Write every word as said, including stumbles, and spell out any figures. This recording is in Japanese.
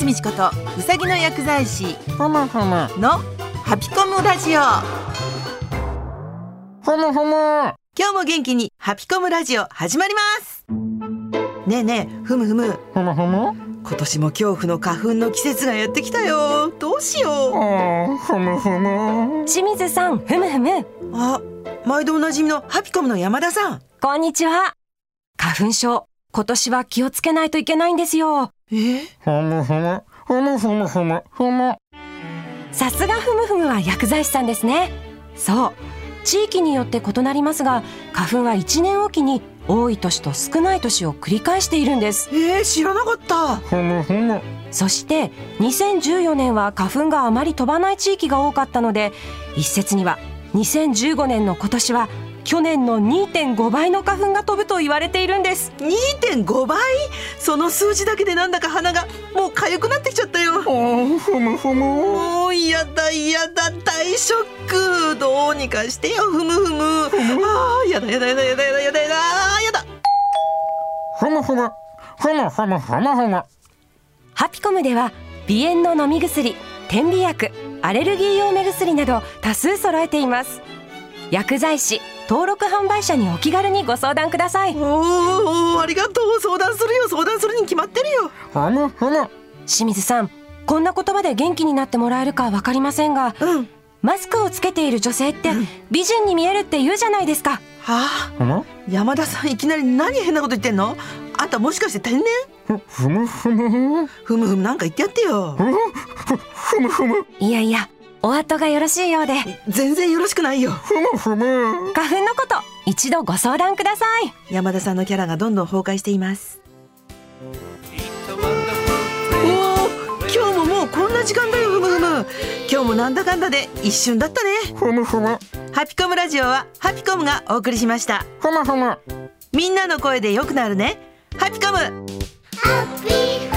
美智子とうさぎの薬剤師ふむふむのハピコムラジオ。 ふむふむ。 今日も元気にハピコムラジオ始まります。ねえねえ、ふむふむふむふむ。 今年も恐怖の花粉の季節がやってきたよ。どうしよう。 あーふむふむ。 清水さん、ふむふむ。 あ、毎度おなじみのハピコムの山田さん。 こんにちは。花粉症、今年は気をつけないといけないんですよ。 えふむふむふむふむふむふむ。 さすがふむふむは薬剤師さんですね。そう、地域によって異なりますが、花粉はいちねんおきに多い年と少ない年を繰り返しているんです。 えー、知らなかった。 ふむふむ。 そしてにせんじゅうよねんは花粉があまり飛ばない地域が多かったので、一説にはにせんじゅうごねんの今年は去年の にてんごばいの花粉が飛ぶと言われているんです。 にてんごばい？その数字だけでなんだか鼻がもう痒くなってきちゃったよ。 あーふむふむ。 もうやだやだ、大ショック。どうにかしてよ、ふむふむ。あーやだやだやだやだやだやだやだやだ。 ふむふむふむふむふむふむ。 ハピコムでは鼻炎の飲み薬、点鼻薬、アレルギー用目薬など多数揃えています。薬剤師、登録販売者にお気軽にご相談ください。 おー、ありがとう。相談するよ、相談するに決まってるよ。 ふむふむ。 清水さん、こんな言葉で元気になってもらえるかわかりませんが、 うん。 マスクをつけている女性って美人に見えるって言うじゃないですか。 はふむあ、山田さんいきなり何変なこと言ってんの？あんたもしかして天然？ ふふむふむふむふむなんか言ってやってよ。 ふむふむいやいや、お後がよろしいようで。 全然よろしくないよ。 ふむふむ。 花粉のこと一度ご相談ください。 山田さんのキャラがどんどん崩壊しています。おー、今日ももうこんな時間だよ、ふむふむ。今日もなんだかんだで一瞬だったね。 ふむふむハピコムラジオはハピコムがお送りしました。 ふむふむ。 みんなの声で良くなるね。ハピコム。 ハッピー